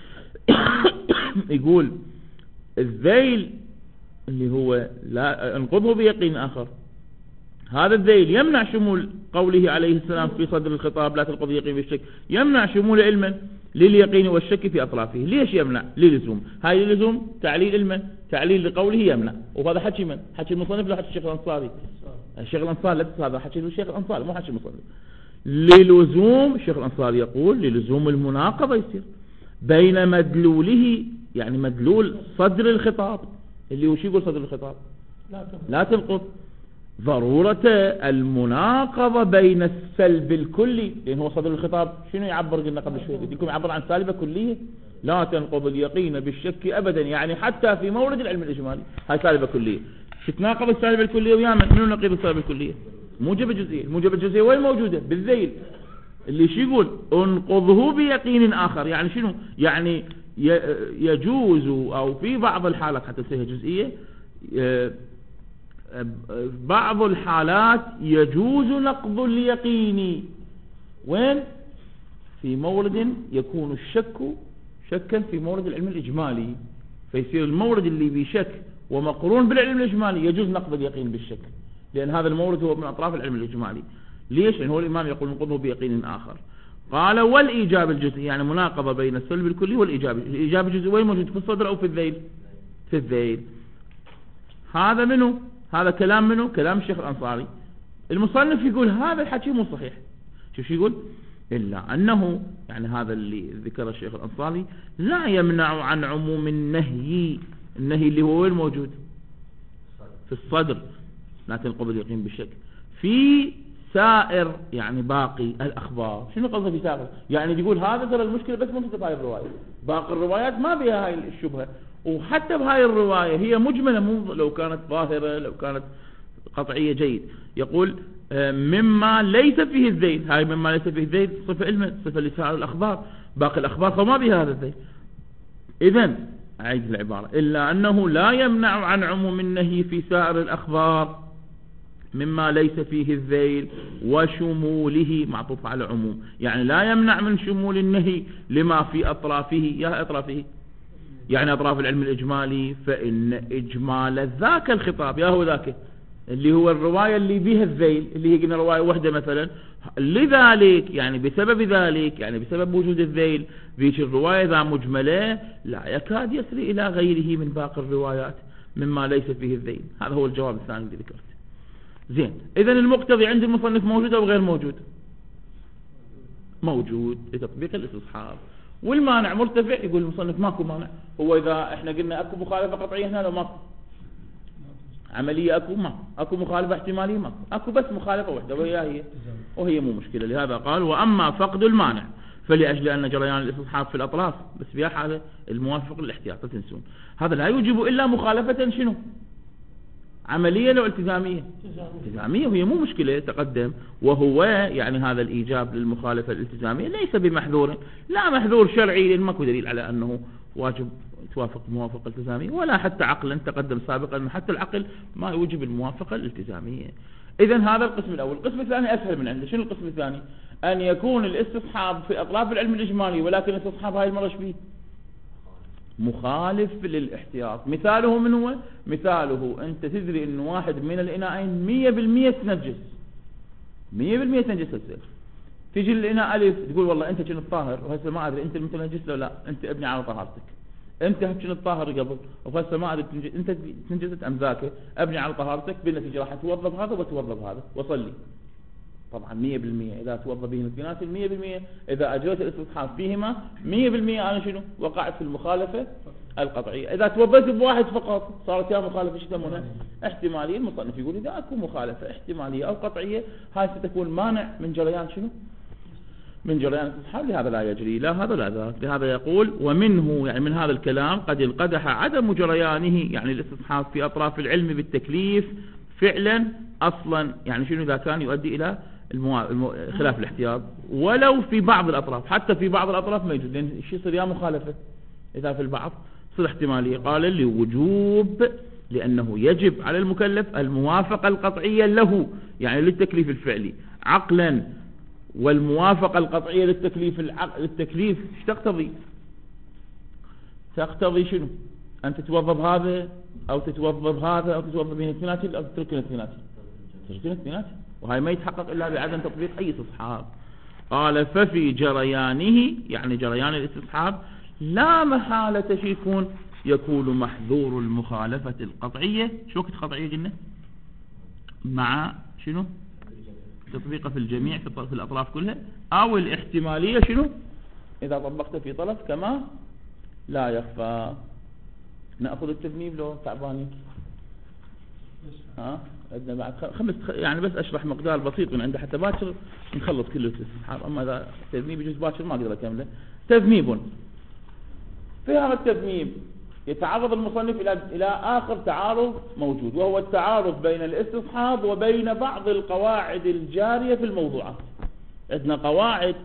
Speaker 1: يقول الذيل اللي هو لا انقضه بيقين آخر، هذا الذيل يمنع شمول قوله عليه السلام في صدر الخطاب لا تنقض يقين بالشك، يمنع شمول علما لليقين والشك في أطرافه. ليش يمنع؟ للزوم. هاي للزوم تعليل علما، تعليل لقوله يمنع. وهذا حكي من؟ حكي المصنف لا حكي الشيخ الأنصاري. الشيخ الأنصاري لا تنسى هذا حكي الشيخ الأنصاري مو حكي المصنف. للزوم الشيخ الأنصاري يقول للزوم المناقضة يصير بين مدلوله، يعني مدلول صدر الخطاب اللي هو شو يقول صدر الخطاب لا تنقض، ضرورة المناقضة بين السلب الكلي، لأن هو صدر الخطاب شنو يعبر؟ قلنا قبل شوي بديكم يعبر عن سالبة كلية، لا تنقض اليقين بالشك أبدا، يعني حتى في مورد العلم الإجمالي هاي سالبة كلية. تتناقض السالبة الكلية ويا من؟ منو نقيض السالبة الكلية؟ موجب الجزئية. الموجب الجزئية وين موجودة؟ بالذيل اللي شو يقول انقضه بيقين آخر. يعني شنو؟ يعني يجوز أو في بعض الحالات حتى تصير جزئية، بعض الحالات يجوز نقض اليقين. وين؟ في مورد يكون الشك شكا في مورد العلم الإجمالي، فيصير المورد اللي بشك ومقرون بالعلم الإجمالي يجوز نقض اليقين بالشك، لأن هذا المورد هو من أطراف العلم الإجمالي. ليش؟ لأن هو الإمام يقول نقضه بيقين آخر. قال والإيجاب الجزئي، يعني مناقضة بين السلب الكلي والإيجاب. الإيجاب الجزئي وين موجود؟ في الصدر أو في الذيل؟ في الذيل. هذا منه؟ هذا كلام منه؟ كلام الشيخ الأنصاري. المصنف يقول هذا الحكي مو صحيح. شوف شو يقول؟ إلا أنه يعني هذا اللي ذكر الشيخ الأنصاري لا يمنع عن عموم النهي. النهي اللي هو وين موجود؟ في الصدر لا تنقض اليقين بالشك. في سائر يعني باقي الأخبار. شنو قصده في سائر؟ يعني يقول هذا ترى المشكلة بس منطقة هاي الرواية، باقي الروايات ما بها هاي الشبهة، وحتى بهاي الرواية هي مجملة، مو لو كانت ظاهرة لو كانت قطعية جيد. يقول مما ليس فيه الذيل، هاي مما ليس فيه الذيل صفة علم، صفة لسائر الأخبار، باقي الأخبار فما بها هذا الذيل. إذن أعيد العبارة، إلا أنه لا يمنع عن عموم النهي في سائر الأخبار مما ليس فيه الذيل وشموله، معطوف على عموم، يعني لا يمنع من شمول النهي لما في أطرافه. يا أطرافه يعني أطراف العلم الإجمالي، فإن إجمال ذاك الخطاب يا هو ذاك اللي هو الرواية اللي بها الذيل، اللي هي قلنا رواية واحدة مثلا، لذلك يعني بسبب ذلك يعني بسبب وجود الذيل بيش الرواية ذا مجملة لا يكاد يسري إلى غيره من باقي الروايات مما ليس فيه الذيل. هذا هو الجواب الثاني اللي ذكرته. زين، إذن المقتضي عند المصنف موجود أو غير موجود؟ موجود لتطبيق الاستصحاب. والمانع مرتفع، يقول المصنف ماكو مانع. هو إذا احنا قلنا أكو مخالفة قطعية هنا لو ماكو عملية، أكو ما أكو مخالفة احتمالية، ما أكو بس مخالفة واحدة وهي هي وهي مو مشكلة. لهذا قال وأما فقد المانع فلأجل أن جريان الاستصحاب في الأطراف بس بها حالة الموافق للاحتياط. لا تنسون هذا لا يوجب إلا مخالفة شنو؟ عملية لو التزامية؟ التزامية، وهي مو مشكلة تقدم. وهو يعني هذا الإيجاب للمخالفة الالتزامية ليس بمحذور، لا محذور شرعي لأن ماكو دليل على أنه واجب توافق موافقة التزامية، ولا حتى عقلا تقدم سابقا حتى العقل ما يوجب الموافقة الالتزامية. إذن هذا القسم الأول. القسم الثاني أسهل من عنده. شنو القسم الثاني؟ أن يكون الاستصحاب في أطراف العلم الإجمالي، ولكن الاستصحاب هاي المرة شبيه مخالف للاحتياط. مثاله من هو؟ مثاله أنت تدري أن واحد من الإناءين مية بالمية تنجس، مية بالمية تنجس السير، تيجي الإناء ألف تقول والله أنت كنت طاهر وهسه ما أدري أنت المتنجس لو لا، أنت ابني على طهارتك، أنت كنت طاهر قبل وهسه ما أدري أنت تنجست أم ذاك، ابني على طهارتك، بالنتيجة راح توظف هذا وتوظف هذا وصلي. طبعا مية بالمية إذا توظف بهم الاثنين مية بالمية، إذا أجريت الاستصحاب فيهما مية بالمية أنا شنو وقعت في المخالفة القطعية. إذا توظفت بواحد فقط صارت يا مخالفة شو يسمونها؟ احتمالية. المصنف يقول إذا أكو مخالفة احتمالية أو قطعية هاي ستكون مانع من جريان شنو؟ من جريان الاستصحاب، لهذا لا يجري لا هذا لا ذاك. لهذا يقول ومنه يعني من هذا الكلام قد انقدح عدم جريانه يعني الاستصحاب في أطراف العلم بالتكليف فعلا أصلا، يعني شنو إذا كان يؤدي إلى المو... المو... خلاف الاحتياط، ولو في بعض الأطراف، حتى في بعض الأطراف ما يجوز، لأن الشيء يصير يا مخالفة إذا في البعض صير احتمالية. قال لوجوب لأنه يجب على المكلف الموافقة القطعية له يعني للتكليف الفعلي عقلا، والموافقة القطعية للتكليف العقل للتكليف ايش تقتضي؟ تقتضي شنو؟ أن تتوظف هذا أو تتوظف هذا أو تتوظف بين الاثنين أو تترك الاثنين، تترك الاثنين، وهي ما يتحقق إلا بعدم تطبيق أي استصحاب. قال ففي جريانه يعني جريان الاستصحاب لا محالة شيء يكون يكون محذور المخالفة القطعية. شو وقت قطعية قلنا؟ مع شنو؟ تطبيقه في الجميع في الأطراف كلها، أو الاحتمالية شنو؟ إذا طبقت في طرف كما لا يخفى. نأخذ التذنيب لو تعباني ها عندنا بعد خمس يعني بس أشرح مقدار بسيط من عنده حتى باكر نخلص كله الاستصحاب. أما إذا تذنيب يجوز باكر ما أقدر أكمله. تذنيب في هذا التذنيب يتعرض المصنف إلى إلى آخر تعارض موجود، وهو التعارض بين الاستصحاب وبين بعض القواعد الجارية في الموضوعات. عندنا قواعد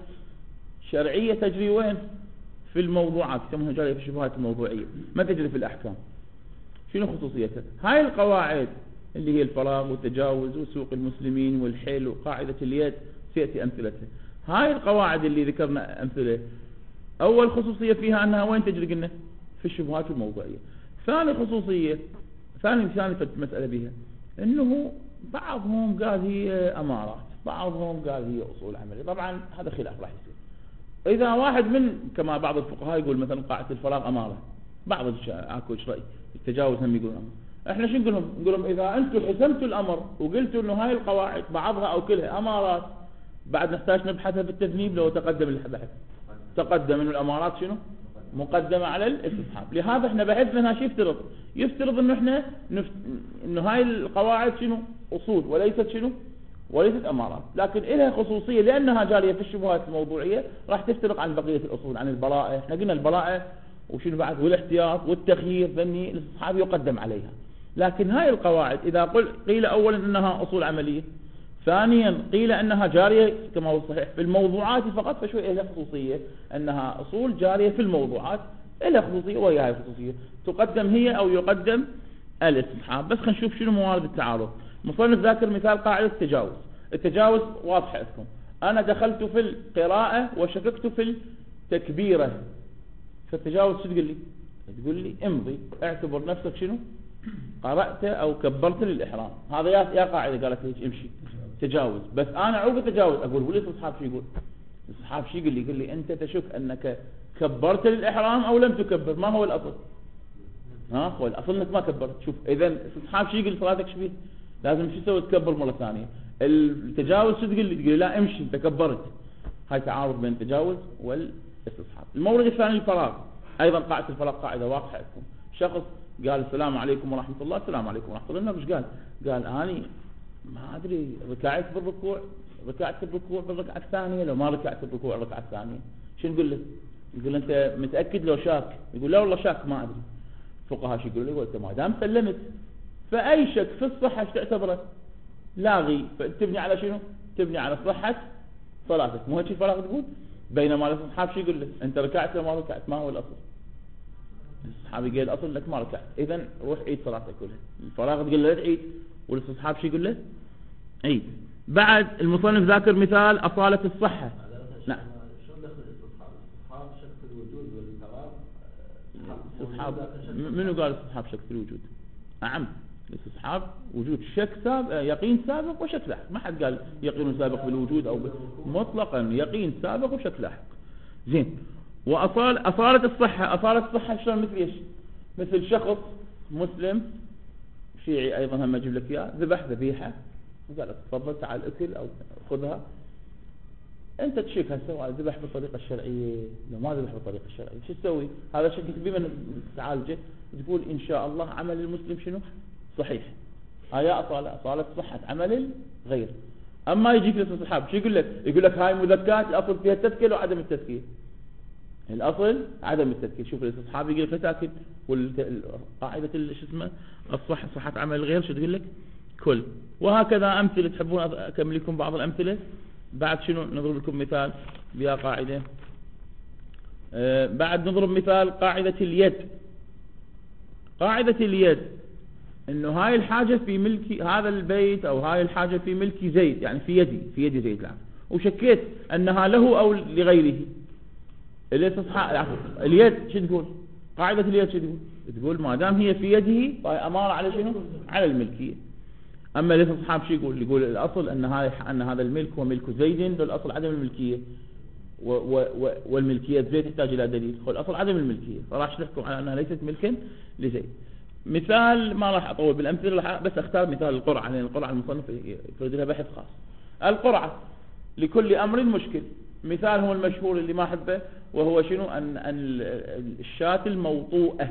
Speaker 1: شرعية تجري وين؟ في الموضوعات، يسمونها جارية في الشبهات الموضوعية، ما تجري في الأحكام. شنو خصوصيتها؟ هاي القواعد اللي هي الفراغ والتجاوز وسوق المسلمين والحيل وقاعدة اليد سيأتي أمثلتها. هاي القواعد اللي ذكرنا أمثلة، أول خصوصية فيها أنها وين تجري؟ قلنا في الشبهات الموضوعية. ثاني خصوصية ثاني ثاني مسألة بها أنه بعضهم قال هي أمارات، بعضهم قال هي أصول عملية. طبعا هذا خلاف راح يصير. إذا واحد من كما بعض الفقهاء يقول مثلا قاعدة الفراغ أمارة، بعض اكو رأي التجاوز هم يقولون أمارة. احنا شو نقول لهم؟ نقول لهم إذا أنتم حسمتوا الأمر وقلتوا إنه هاي القواعد بعضها أو كلها أمارات، بعد نحتاج نبحثها في التذنيب. لو تقدم البحث تقدم من الأمارات شنو؟ مقدمة على الاستصحاب. لهذا احنا بحثنا شو يفترض؟ يفترض انه احنا نفت... انه هاي القواعد شنو؟ اصول وليست شنو؟ وليست امارات، لكن لها خصوصية لانها جارية في الشبهات الموضوعية راح تفترق عن بقية الاصول، عن البراءة. احنا قلنا البراءة وشنو بعد؟ والاحتياط والتخيير، ذني الاستصحاب يقدم عليها. لكن هاي القواعد اذا قل قيل اولا انها اصول عملية، ثانيا قيل أنها جارية كما هو صحيح في الموضوعات فقط، فشوي لها خصوصية أنها أصول جارية في الموضوعات، لها خصوصية وهي هاي الخصوصية تقدم هي أو يقدم الاستصحاب. بس خلينا نشوف شنو موارد التعارض. مصنف ذاكر مثال قاعدة التجاوز. التجاوز واضح لكم، أنا دخلت في القراءة وشككت في التكبيرة، فالتجاوز شو تقول لي؟ تقول لي امضي، اعتبر نفسك شنو؟ قرأت أو كبرت للإحرام. هذا يا قاعدة قالت لي امشي تجاوز. بس انا عقب التجاوز اقول وليس الصحاب شو يقول؟ الصحاب شو يقول لي؟ يقول لي انت تشك انك كبرت للاحرام او لم تكبر. ما هو الاصل؟ ها هو الاصل انك ما كبرت. شوف اذا الصحاب شو يقول صلاتك شبيه؟ لازم شو تسوي؟ تكبر مره ثانيه. التجاوز شو تقول لي؟ تقول لي لا امشي انت كبرت. هاي تعارض بين التجاوز والاستصحاب. المورد الثاني الفراغ، ايضا قاعده الفراغ قاعده واضحه لكم. شخص قال السلام عليكم ورحمه الله، السلام عليكم ورحمه الله، ايش قال؟ قال اني ما أدري ركعت بالركوع، ركعت الركوع بالركعة الثانية، لو ما ركعت الركوع الركعة الثانية. شو نقول له؟ يقول أنت متأكد لو شاك؟ يقول لا والله شاك ما أدري. فقهاء شو يقول له؟ يقول أنت ما دام سلمت فأي شك في الصحة ايش تعتبره؟ لاغي، فتبني على شنو؟ تبني على صحة صلاتك. مو هيك الفراغ تقول؟ بينما الأصحاب شو يقول له؟ أنت ركعت لو ما ركعت. ما هو الأصل؟ الصحابي قال الأصل أنك ما ركعت، إذن روح عيد صلاتك كلها. الفراغ تقول له لا تعيد، والاستصحاب شو يقول له؟ عيد. بعد المصنف ذاكر مثال أصالة الصحة. نعم.
Speaker 2: شلون دخل الاستصحاب؟ الاستصحاب شك في الوجود والفراغ.
Speaker 1: استصحاب منو قال استصحاب شك في الوجود؟ أعم، الاستصحاب وجود شك سابق، يقين سابق وشك لاحق. ما حد قال يقين سابق بالوجود أو مطلقا يقين سابق وشك لاحق. زين. وأصال أصالة الصحة، أصالة الصحة شلون؟ مثل إيش؟ مثل شخص مسلم شيعي أيضا هم أجيب لك إياه، ذبح ذبيحة وقال لك تفضل تعال أكل أو خذها. أنت تشيك هسه ذبح بالطريقة الشرعية لو ما ذبح بالطريقة الشرعية شو تسوي؟ هذا شك بمن تعالجه؟ تقول إن شاء الله عمل المسلم شنو؟ صحيح. هاي أصالة، أصالة صحة عمل الغير. أما يجيك الاستصحاب شو يقول لك؟ يقول لك هاي مذكات الأصل فيها التذكير وعدم التذكير. الأصل عدم التذكير. شوف الاستصحاب يقول لك تاكل، والقاعدة شو اسمه الصحة صحة عمل الغير شو تقول لك؟ كل. وهكذا أمثلة. تحبون أكمل لكم بعض الأمثلة؟ بعد شنو نضرب لكم مثال بها قاعدة. آه بعد نضرب مثال قاعدة اليد. قاعدة اليد انه هاي الحاجة في ملك هذا البيت او هاي الحاجة في ملك زيد، يعني في يدي في يد زيد العفو، وشكيت انها له او لغيره. الاستصحاب اليد شو تقول؟ قاعدة اليد شو تقول؟ تقول ما دام هي في يده فهي امارة على شنو؟ على الملكية. اما الاستصحاب شو يقول؟ يقول الاصل ان هذا ان هذا الملك هو ملك زيد، والاصل عدم الملكية، و و والملكية زيد تحتاج الى دليل، والاصل عدم الملكية، فراح نحكم على انها ليست ملكا لزيد. مثال ما راح اطول بالامثله، راح بس اختار مثال القرعه، لان القرعه المصنف يفرد لها بحث خاص. القرعه لكل امر مشكل. مثال هو المشهور اللي ما احبه، وهو شنو؟ ان ان الشاة الموطوءه،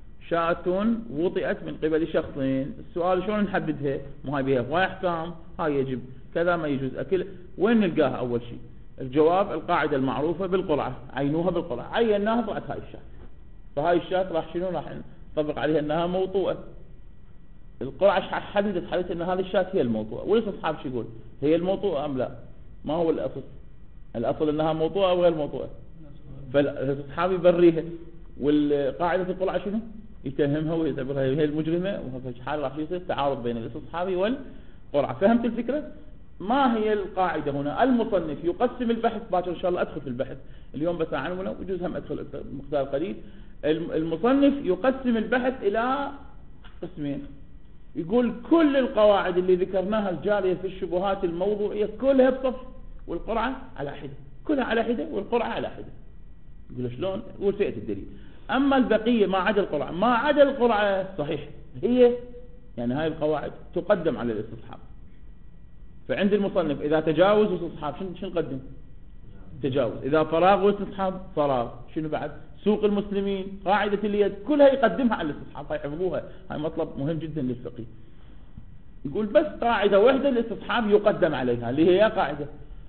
Speaker 1: شاة وطئت من قبل شخصين. السؤال شلون نحددها؟ ما هي بها هواي احكام، هاي يجب كذا ما يجوز اكل. وين نلقاها؟ اول شيء الجواب القاعده المعروفه بالقرعه، عينوها بالقرعه، عيناها طلعت هاي الشاة، فهاي الشاة راح شنو؟ راح طبق عليها انها موطوءه. القرعه حددت حددت ان هذه الشاة هي الموطوءه. والاستصحاب شو يقول؟ هي الموطوءه ام لا؟ ما هو الاصل؟ الاصل انها موطوءه او غير موطوءه. فالاستصحاب يبريها، والقاعده القرعه شنو؟ يتهمها ويعتبرها هي المجرمه، وفي حال راح يصير تعارض بين الاستصحاب والقرعه. فهمت الفكره؟ ما هي القاعده هنا؟ المصنف يقسم البحث، باكر ان شاء الله ادخل في البحث اليوم بس عنونه، ويجوز هم ادخل مقدار قليل. المصنف يقسم البحث إلى قسمين. يقول كل القواعد اللي ذكرناها الجارية في الشبهات الموضوعية كلها بصف، والقرعة على حدة، كلها على حدة والقرعة على حدة. يقول شلون؟ يقول سيئة الدليل. أما البقية ما عدا القرعة، ما عدا القرعة صحيح هي، يعني هاي القواعد تقدم على الاستصحاب. فعند المصنف إذا تجاوز واستصحاب شنو شنو نقدم؟ تجاوز. إذا فراغ واستصحاب فراغ. شنو بعد؟ سوق المسلمين، قاعدة اليد، كلها يقدمها على الاستصحاب. هاي حفظوها، هاي مطلب مهم جدا للفقه. يقول بس قاعدة واحدة الاستصحاب يقدم عليها، اللي هي قاعدة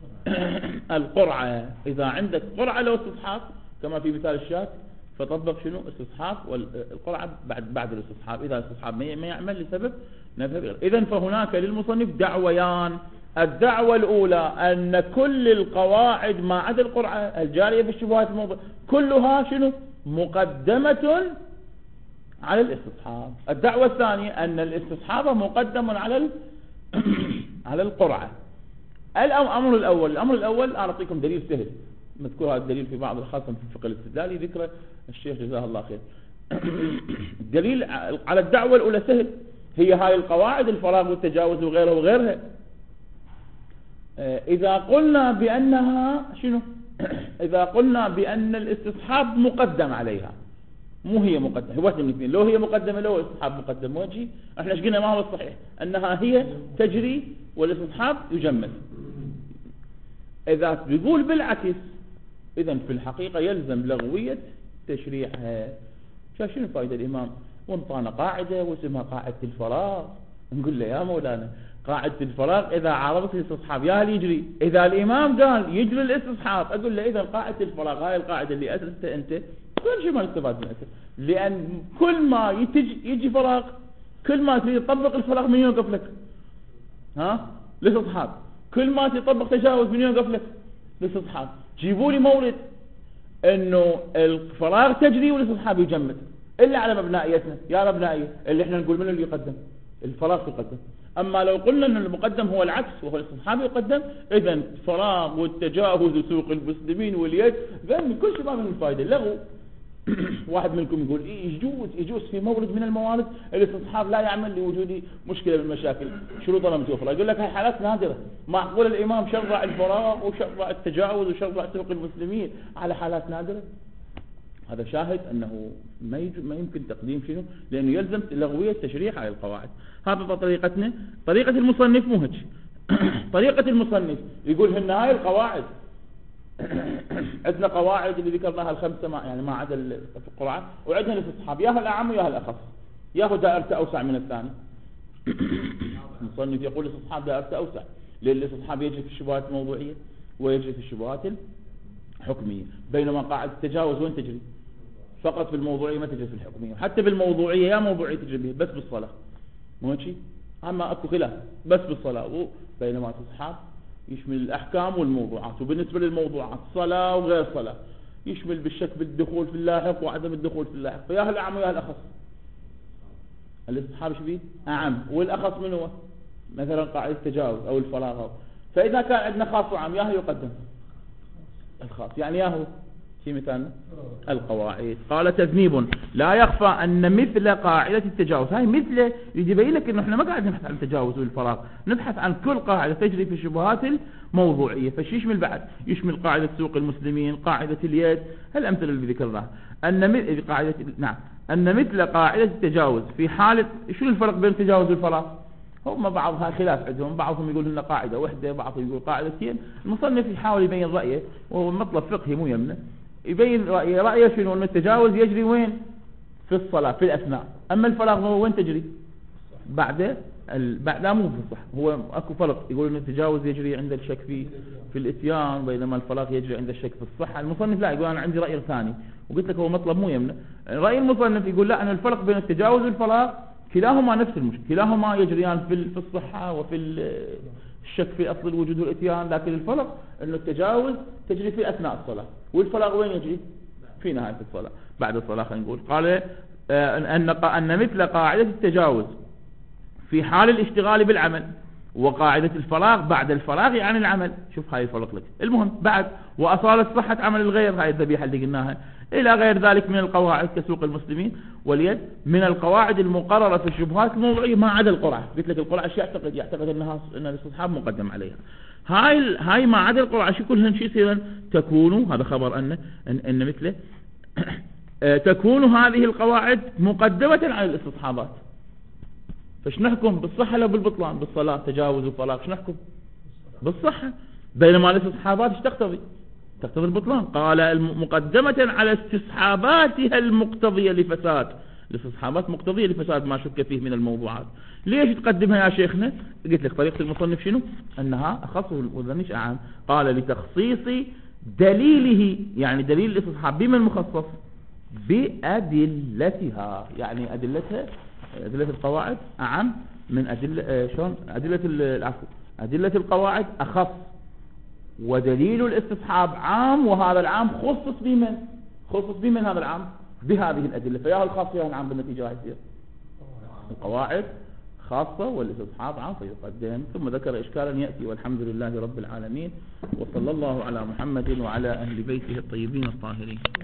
Speaker 1: القرعة. إذا عندك قرعة لو استصحاب كما في مثال الشاة، فطبق شنو؟ استصحاب، والقرعة بعد بعد الاستصحاب. إذا الاستصحاب ما يعمل لسبب نذهب غير. إذن فهناك للمصنف دعويان. الدعوة الأولى أن كل القواعد ما عدا القرعة الجارية في الشبهات الموضوع كلها شنو؟ مقدمة على الاستصحاب. الدعوة الثانية أن الاستصحاب مقدم على ال... على القرعة. الأمر الأول الأمر الأول أنا أعطيكم دليل سهل، مذكور هذا الدليل في بعض الخاصة في الفقه الاستدلالي، ذكر الشيخ جزاه الله خير. الدليل على الدعوة الأولى سهل، هي هاي القواعد الفراغ والتجاوز وغيرها وغيرها. إذا قلنا بأنها شنو؟ إذا قلنا بأن الاستصحاب مقدم عليها، مو هي مقدمة، هو واحد من الاثنين، لو هي مقدمة لو الاستصحاب مقدم. وجهي احنا ايش قلنا؟ ما هو الصحيح؟ أنها هي تجري والاستصحاب يجمد. إذا بيقول بالعكس، إذن في الحقيقة يلزم لغوية تشريعها. شنو فائدة الإمام وانطانا قاعدة واسمها قاعدة الفراغ؟ نقول له يا مولانا قاعدة الفراغ إذا عارضت الاستصحاب يا هل يجري؟ إذا الإمام قال يجري الاستصحاب أقول له إذا قاعدة الفراغ هاي القاعدة اللي أسستها أنت كل شيء ما نستفاد من أسر، لأن كل ما يتج يجي فراغ، كل ما تريد تطبق الفراغ من يوقف لك؟ ها؟ الاستصحاب. كل ما تطبق تجاوز من يوقف لك؟ الاستصحاب. جيبوا لي مورد إنه الفراغ تجري والاستصحاب يجمد، إلا على مبنائيتنا. يا مبنائية اللي إحنا نقول منه اللي يقدم؟ الفراغ يقدم. أما لو قلنا أن المقدم هو العكس وهو الاستصحاب يقدم، إذن فراغ والتجاوز وسوق المسلمين واليد ذن كل شيء ما من الفائدة لغو. واحد منكم يقول إيه يجوز يجوز في مورد من الموارد الاستصحاب لا يعمل لوجود مشكلة من المشاكل شروطها متوفرة. يقول لك هاي حالات نادرة، معقول الإمام شرع الفراغ وشرع التجاوز وشرع سوق المسلمين على حالات نادرة؟ هذا شاهد أنه ما, ما يمكن تقديم شنو، لأنه يلزم لغوية تشريح على القواعد. هذا طريقتنا. طريقة المصنف مو هيك. طريقة المصنف يقول هن هاي القواعد عندنا قواعد اللي ذكرناها الخمسة ما يعني ما عدا في القرعة، وعندنا الاستصحاب ياها الأعم وياها الأخص، ياهو دائرته أوسع من الثاني. المصنف يقول الاستصحاب دائرته أوسع، لأن الاستصحاب يجري في الشبهات الموضوعية ويجري في الشبهات الحكمية، بينما قاعدة التجاوز وين تجري؟ فقط في الموضوعية ما تجري في الحكمية، حتى بالموضوعية يا موضوعية تجري به بس بالصلاة مو هيك؟ أما أكو خلاف بس بالصلاة، بينما الاستصحاب يشمل الأحكام والموضوعات، وبالنسبة للموضوعات صلاة وغير صلاة، يشمل بالشك بالدخول في اللاحق وعدم الدخول في اللاحق، فياها الأعم وياها الأخص. الاستصحاب شبيه أعم، والأخص من هو؟ مثلا قاعدة التجاوز أو الفراغ. فإذا كان عندنا خاص وعام ياهو يقدم الخاص، يعني ياهو في مثال القواعد. قال تذنيب لا يخفى أن مثل قاعدة التجاوز، هاي مثل يبين لك إنه إحنا ما قاعد نبحث عن التجاوز والفراغ، نبحث عن كل قاعدة تجري في الشبهات الموضوعية. فش يشمل بعد؟ يشمل قاعدة سوق المسلمين، قاعدة اليد، هالأمثلة اللي ذكرناها. أن مثل قاعدة نعم أن مثل قاعدة التجاوز في حالة، شو الفرق بين التجاوز والفراغ؟ هم بعضها خلاف عندهم، بعضهم يقول إن قاعدة واحدة، بعضهم يقول قاعدتين. المصنف يحاول يبين رأيه، وهو مطلب فقهي مو يمنه، يبين رأيه. رأيه شنو؟ أن التجاوز يجري وين؟ في الصلاة في الأثناء، أما الفراغ هو وين تجري؟ بعد ال... بعد مو في الصح. هو أكو فرق، يقول أن التجاوز يجري عند الشك في في الإتيان، بينما الفراغ يجري عند الشك في الصحة. المصنف لا، يقول أنا عندي رأي ثاني، وقلت لك هو مطلب مو يمنه. رأي المصنف يقول لا، أن الفرق بين التجاوز والفراغ كلاهما نفس المشكلة، كلاهما يجريان في في الصحة وفي الشك في أصل الوجود والإتيان، لكن الفرق أن التجاوز تجري في أثناء الصلاة، والفراغ وين يجري؟ في نهاية الصلاة بعد الصلاة. خلينا نقول قال أن أن مثل قاعدة التجاوز في حال الاشتغال بالعمل، وقاعدة الفراغ بعد الفراغ عن العمل. شوف هاي الفرق لك. المهم بعد وأصالة صحة عمل الغير، هاي الذبيحة اللي قلناها، إلى غير ذلك من القواعد كسوق المسلمين واليد، من القواعد المقررة في الشبهات الموضوعية ما عدا القرعة. قلت لك القرعة شيء يعتقد يعتقد أنها أن الاستصحاب مقدم عليها. هاي هاي ما عدا القرعة شو كلهن شيء يصير تكون، هذا خبر أن أن, أن مثله تكون هذه القواعد مقدمة على الاستصحابات. فش نحكم بالصحة لو بالبطلان؟ بالصلاة تجاوز وفراغ شو نحكم؟ بالصحة، بينما الاستصحابات ايش تقتضي؟ تقتضي البطلان. قال مقدمة على استصحاباتها المقتضية لفساد، الاستصحابات مقتضية لفساد ما شك فيه من الموضوعات. ليش تقدمها يا شيخنا؟ قلت لك طريقة المصنف شنو؟ أنها أخص وذنش أعام. قال لتخصيص دليله، يعني دليل الاستصحاب بمن مخصص؟ بأدلتها، يعني أدلتها أدلة القواعد أعم من أدلة شلون؟ أدلة العفو أدلة القواعد أخص، ودليل الاستصحاب عام، وهذا العام خصص بمن؟ خصص بمن هذا العام؟ بهذه الأدلة. فياها الخاص فيها العام بالنتيجة يصير القواعد خاصة والاستصحاب عام فيقدم. ثم ذكر إشكالا يأتي، والحمد لله رب العالمين، وصلى الله على محمد وعلى أهل بيته الطيبين الطاهرين.